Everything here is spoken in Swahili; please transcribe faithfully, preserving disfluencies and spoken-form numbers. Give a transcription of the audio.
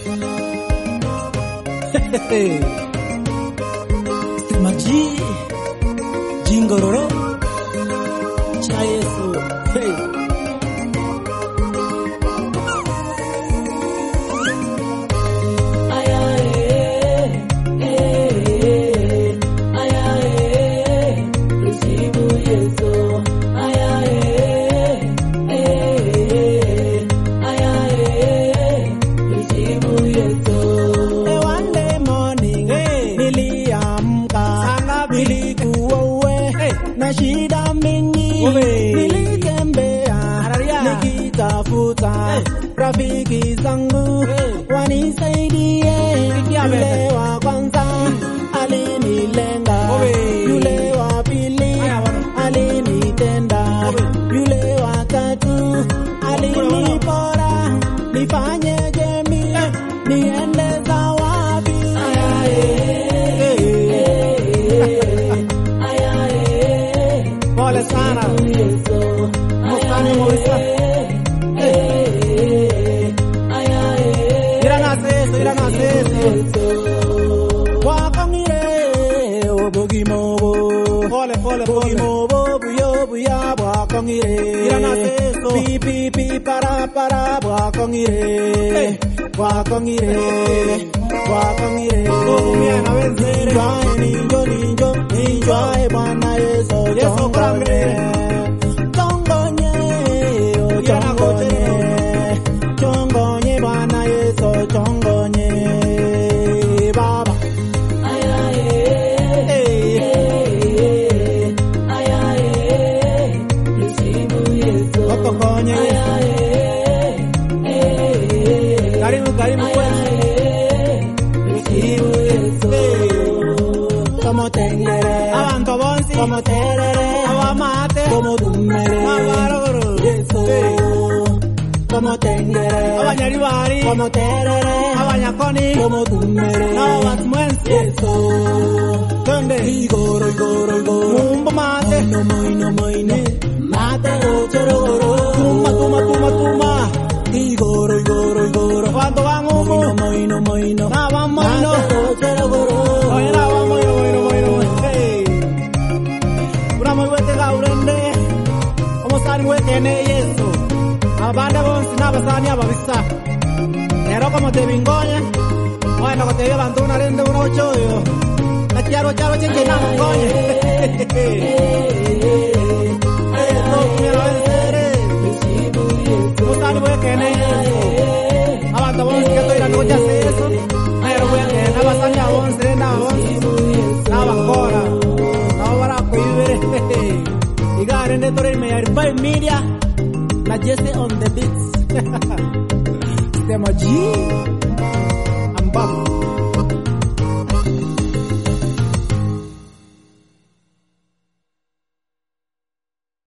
Maji Jingororo cha Yesu. Hey. Shida mingi nilitembea nikitafuta rafiki zangu wanisaidie. Yule wa kwanza alinilenga, yule wa pili alinitenda, yule wa tatu alinipora. Nifanyeje mimi? Niende za wapi? Pole sana Musani Moisa. Ira naseso, ira naseso Wakangire Obogimobo. Pole pole Bogimobo buyo buya Wakangire ira naseso. Pi pi pi para para Wakangire Wakangire Wakangire Ogumiana wenzere Jwae ninjo ninjo Ninjwae Bwana Yeso Yeso Kramre Chongonye Chongonye Chongonye Bwana Yeso Chongonye Baba Ayaye Ayaye Nisibu Yeso Otokonye Karibu karibu kwenye Como tengere, abantu bonsi, como terere, abamate, como dumere, abaroro, Yeso. Como tengere, abanyaribari, como terere, abanyakoni, como dumere, abatmwensi, Yeso. Donde igoro igoro igoro, mumbo mate, no moino moino, mate ochoro goro, tuma tuma tuma tuma, igoro igoro igoro, cuando vamos moino moino moino, abammoino, ochoro goro. Wekene Yesu abanda bonsi nabasani ababisa ero como te bingonya bueno que te llevan tú una rende uno choyo la quiero charo chenche na ngonya eh no quiero ser musani wekene Yesu abanda bonsi que estoy la noche hace eso pero wekene nabasani abonsi na bonsi nabakora nabara kuibere You got in the three me by media. La Jesse on the beats. Stema G. I'm back.